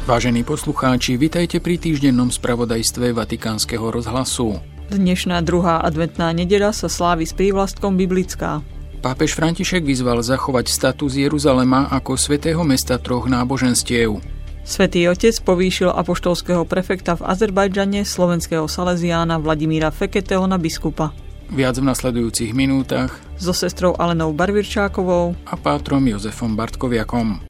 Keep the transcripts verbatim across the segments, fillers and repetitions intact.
Vážení poslucháči, vitajte pri týždennom spravodajstve Vatikánskeho rozhlasu. Dnešná druhá adventná nedeľa sa slávi s prívlastkom biblická. Pápež František vyzval zachovať status Jeruzalema ako svätého mesta troch náboženstiev. Svätý Otec povýšil apoštolského prefekta v Azerbajdžane, slovenského saleziána Vladimíra Feketeho na biskupa. Viac v nasledujúcich minútach So sestrou Alenou Barvirčákovou a pátrom Jozefom Bartkoviakom.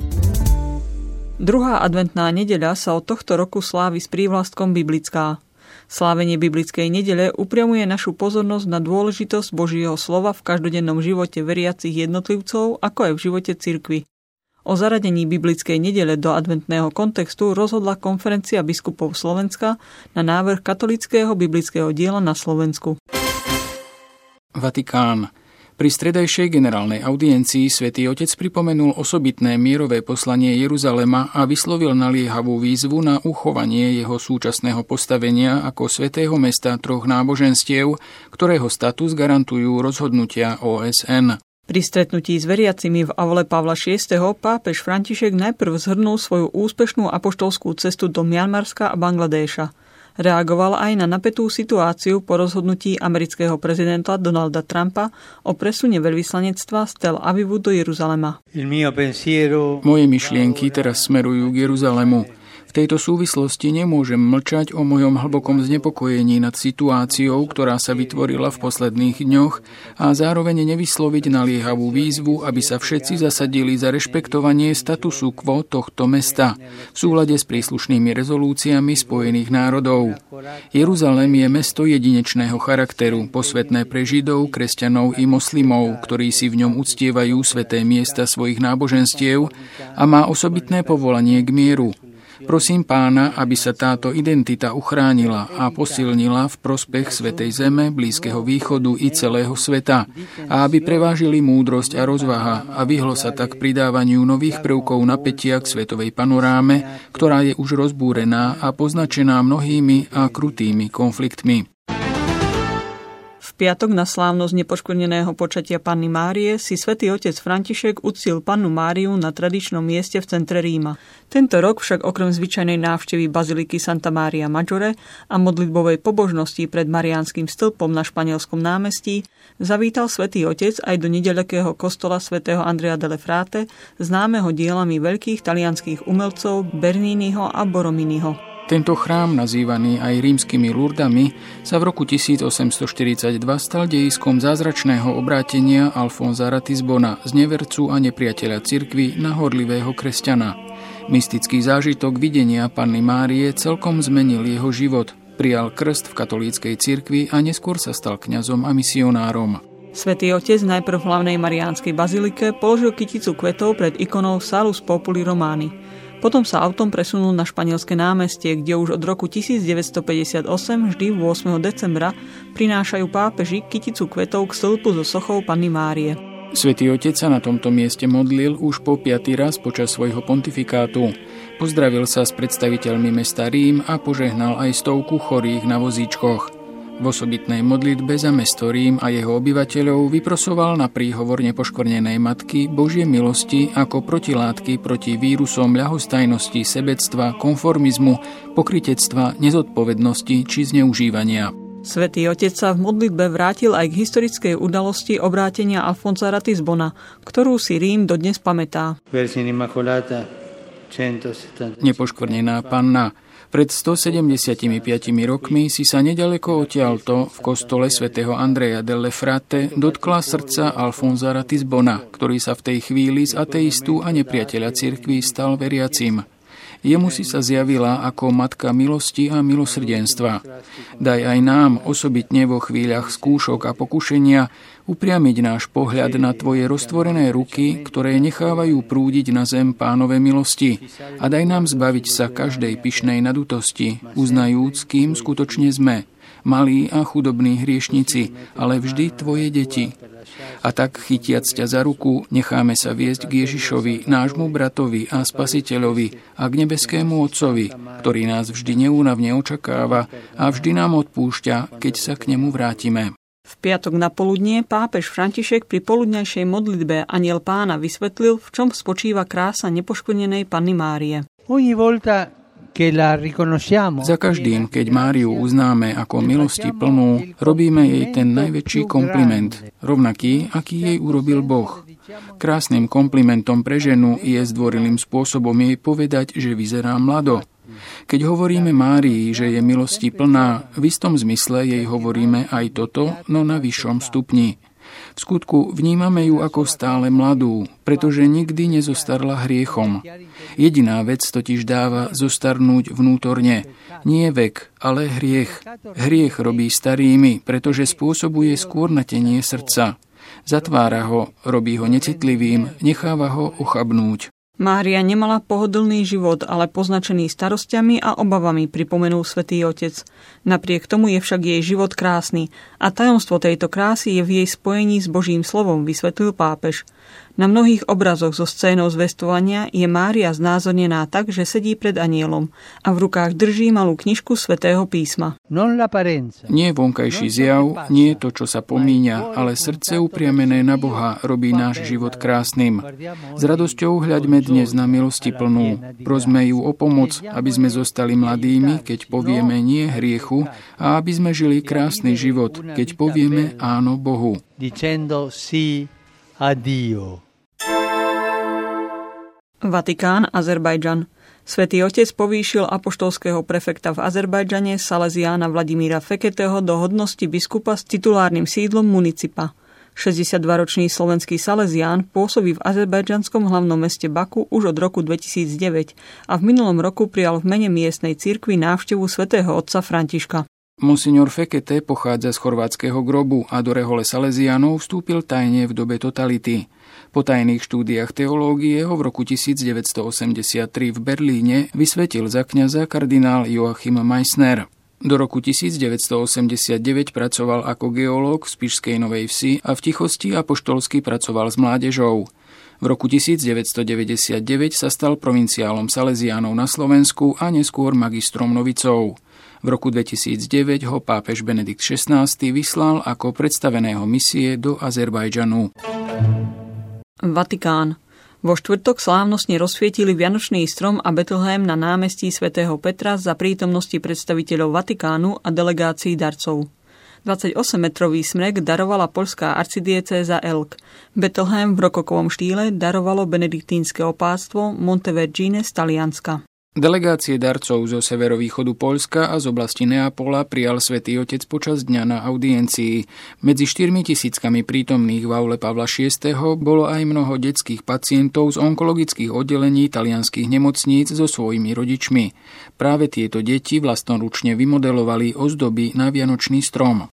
Druhá adventná nedeľa sa od tohto roku slávi s prívlastkom biblická. Slávenie biblickej nedele upriamuje našu pozornosť na dôležitosť Božieho slova v každodennom živote veriacich jednotlivcov, ako aj v živote cirkvi. O zaradení biblickej nedele do adventného kontextu rozhodla konferencia biskupov Slovenska na návrh katolického biblického diela na Slovensku. Vatikán. Pri stredajšej generálnej audiencii Svätý Otec pripomenul osobitné mierové poslanie Jeruzalema a vyslovil naliehavú výzvu na uchovanie jeho súčasného postavenia ako svätého mesta troch náboženstiev, ktorého status garantujú rozhodnutia ó es en. Pri stretnutí s veriacimi v aule Pavla šiesteho pápež František najprv zhrnul svoju úspešnú apoštolskú cestu do Mianmarska a Bangladéša. Reagoval aj na napätú situáciu po rozhodnutí amerického prezidenta Donalda Trumpa o presune veľvyslanectva z Tel Avivu do Jeruzalema. Moje myšlienky teraz smerujú k Jeruzalemu. V tejto súvislosti nemôžem mlčať o mojom hlbokom znepokojení nad situáciou, ktorá sa vytvorila v posledných dňoch, a zároveň nevysloviť naliehavú výzvu, aby sa všetci zasadili za rešpektovanie statusu quo tohto mesta v súlade s príslušnými rezolúciami Spojených národov. Jeruzalém je mesto jedinečného charakteru, posvätné pre Židov, kresťanov i moslimov, ktorí si v ňom uctievajú sväté miesta svojich náboženstiev, a má osobitné povolanie k mieru. Prosím Pána, aby sa táto identita uchránila a posilnila v prospech Svätej Zeme, Blízkeho východu i celého sveta, a aby prevážili múdrosť a rozvaha a vyhlo sa tak pridávaniu nových prvkov napätia k svetovej panoráme, ktorá je už rozbúrená a poznačená mnohými a krutými konfliktmi. V piatok na slávnosť nepoškvrneného počatia Panny Márie si svätý otec František uctil Pannu Máriu na tradičnom mieste v centre Ríma. Tento rok však okrem zvyčajnej návštevy baziliky Santa Maria Maggiore a modlitbovej pobožnosti pred Mariánskym stĺpom na Španielskom námestí zavítal svätý otec aj do nedeľakého kostola svätého Andrea delle Frate, známeho dielami veľkých talianskych umelcov Berniniho a Borrominiho. Tento chrám, nazývaný aj rímskymi Lurdami, sa v roku tisícosemstoštyridsaťdva stal dejiskom zázračného obrátenia Alfonza Ratisbona z nevercu a nepriateľa cirkvi na horlivého kresťana. Mystický zážitok videnia Panny Márie celkom zmenil jeho život, prijal krst v katolíckej cirkvi a neskôr sa stal kňazom a misionárom. Svätý otec najprv v hlavnej mariánskej bazilike položil kyticu kvetov pred ikonou Salus Populi Romani. Potom sa autom presunul na Španielske námestie, kde už od roku tisícdeväťstopäťdesiatosem vždy ôsmeho decembra prinášajú pápeži kyticu kvetov k stĺpu so sochou Panny Márie. Svätý otec sa na tomto mieste modlil už po piaty raz počas svojho pontifikátu. Pozdravil sa s predstaviteľmi mesta Rím a požehnal aj stovku chorých na vozíčkoch. V osobitnej modlitbe za mesto Rím a jeho obyvateľov vyprosoval na príhovor nepoškvrnenej matky Božie milosti ako protilátky proti vírusom ľahostajnosti, sebectva, konformizmu, pokrytectva, nezodpovednosti či zneužívania. Svätý otec sa v modlitbe vrátil aj k historickej udalosti obrátenia Alfonsa Ratisbona, ktorú si Rím dodnes pamätá. Nepoškvrnená panna. Pred stosedemdesiatpäť rokmi si sa nedaleko odtiaľto v kostole svätého Andrea delle Frate dotkla srdca Alfonsa Ratisbona, ktorý sa v tej chvíli z ateistu a nepriateľa cirkvi stal veriacim. Jemu si sa zjavila ako matka milosti a milosrdenstva. Daj aj nám, osobitne vo chvíľach skúšok a pokušenia, upriamiť náš pohľad na tvoje roztvorené ruky, ktoré nechávajú prúdiť na zem Pánove milosti, a daj nám zbaviť sa každej pyšnej nadutosti, uznajúc, kým skutočne sme, malí a chudobní hriešnici, ale vždy tvoje deti. A tak, chytiac ťa za ruku, necháme sa viesť k Ježišovi, nášmu bratovi a spasiteľovi, a k nebeskému Otcovi, ktorý nás vždy neúnavne očakáva a vždy nám odpúšťa, keď sa k nemu vrátime. V piatok na poludnie pápež František pri poludňajšej modlitbe Anjel Pána vysvetlil, v čom spočíva krása nepoškvrnenej Panny Márie. Za každým, keď Máriu uznáme ako milosti plnú, robíme jej ten najväčší kompliment, rovnaký, aký jej urobil Boh. Krásnym komplimentom pre ženu je zdvorilým spôsobom jej povedať, že vyzerá mlado. Keď hovoríme Márii, že je milosti plná, v istom zmysle jej hovoríme aj toto, no na vyššom stupni. V skutku vnímame ju ako stále mladú, pretože nikdy nezostarla hriechom. Jediná vec totiž dáva zostarnúť vnútorne. Nie vek, ale hriech. Hriech robí starými, pretože spôsobuje skôrnatenie srdca. Zatvára ho, robí ho necitlivým, necháva ho ochabnúť. Mária nemala pohodlný život, ale poznačený starosťami a obavami, pripomenul Svätý Otec. Napriek tomu je však jej život krásny a tajomstvo tejto krásy je v jej spojení s Božím slovom, vysvetlil pápež. Na mnohých obrazoch zo scénou zvestovania je Mária znázornená tak, že sedí pred anjelom a v rukách drží malú knižku Svätého písma. Nie vonkajší zjav, nie to, čo sa pomíňa, ale srdce upriamené na Boha robí náš život krásnym. S radosťou hľaďme dnes na milosti plnú. Prosme ju o pomoc, aby sme zostali mladými, keď povieme nie hriechu, a aby sme žili krásny život, keď povieme áno Bohu. Vatikán, Azerbajdžan. Svätý Otec povýšil apoštolského prefekta v Azerbajdžane Salesiána Vladimíra Feketeho do hodnosti biskupa s titulárnym sídlom municipa. šesťdesiatdvaročný slovenský Salesián pôsobí v azerbajdžanskom hlavnom meste Baku už od roku dvetisícdeväť a v minulom roku prijal v mene miestnej cirkvi návštevu svätého otca Františka. Monsignor Fekete pochádza z chorvátskeho Grobu a do rehole Salesiánov vstúpil tajne v dobe totality. Po tajných štúdiách teológie ho v roku tisícdeväťstoosemdesiattri v Berlíne vysvetil za kňaza kardinál Joachim Meissner. Do roku tisícdeväťstoosemdesiatdeväť pracoval ako geológ v Spišskej Novej Vsi a v tichosti apoštolsky pracoval s mládežou. V roku tisícdeväťstodeväťdesiatdeväť sa stal provinciálom Salesiánov na Slovensku a neskôr magistrom novicov. V roku dvetisícdeväť ho pápež Benedikt šestnásty vyslal ako predstaveného misie do Azerbajdžanu. Vatikán. Vo štvrtok slávnostne rozsvietili vianočný strom a Betlehem na námestí svätého Petra za prítomnosti predstaviteľov Vatikánu a delegácií darcov. dvadsaťosemmetrový smrek darovala poľská arcidiecéza Elk. Betlehem v rokokovom štýle darovalo benediktínske opátstvo Montevergine z Talianska. Delegácie darcov zo severovýchodu Poľska a z oblasti Neapola prijal Svätý Otec počas dňa na audiencii. Medzi štyrmi tisíckami prítomných v aule Pavla šiesteho bolo aj mnoho detských pacientov z onkologických oddelení talianskych nemocníc so svojimi rodičmi. Práve tieto deti vlastnoručne vymodelovali ozdoby na vianočný strom.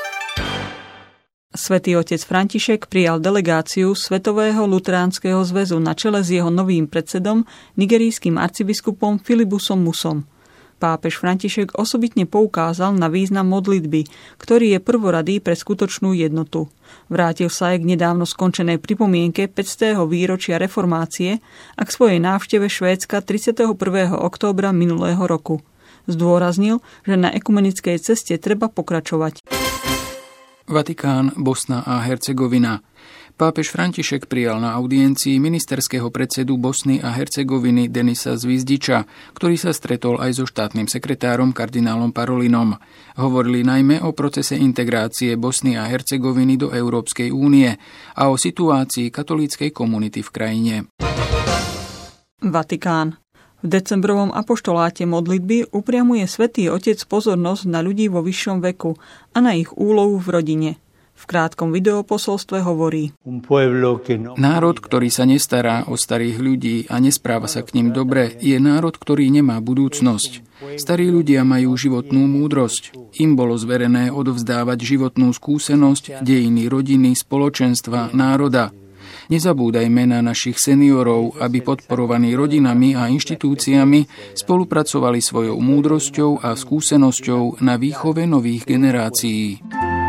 Svätý otec František prijal delegáciu Svetového luteránskeho zväzu na čele s jeho novým predsedom, nigerijským arcibiskupom Filibusom Musom. Pápež František osobitne poukázal na význam modlitby, ktorý je prvoradý pre skutočnú jednotu. Vrátil sa aj k nedávno skončenej pripomienke päťstého výročia reformácie a k svojej návšteve Švédska tridsiateho prvého októbra minulého roku. Zdôraznil, že na ekumenickej ceste treba pokračovať. Vatikán, Bosna a Hercegovina. Pápež František prijal na audiencii ministerského predsedu Bosny a Hercegoviny Denisa Zvizdiča, ktorý sa stretol aj so štátnym sekretárom kardinálom Parolinom. Hovorili najmä o procese integrácie Bosny a Hercegoviny do Európskej únie a o situácii katolíckej komunity v krajine. Vatikán. V decembrovom apoštoláte modlitby upriamuje Svätý Otec pozornosť na ľudí vo vyššom veku a na ich úlohu v rodine. V krátkom videoposolstve hovorí: Národ, ktorý sa nestará o starých ľudí a nespráva sa k ním dobre, je národ, ktorý nemá budúcnosť. Starí ľudia majú životnú múdrosť. Im bolo zverené odovzdávať životnú skúsenosť, dejiny rodiny, spoločenstva, národa. Nezabúdajme na našich seniorov, aby podporovaní rodinami a inštitúciami spolupracovali svojou múdrosťou a skúsenosťou na výchove nových generácií.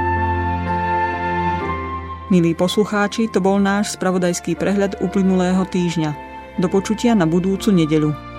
Milí poslucháči, to bol náš spravodajský prehľad uplynulého týždňa. Do počutia na budúcu nedeľu.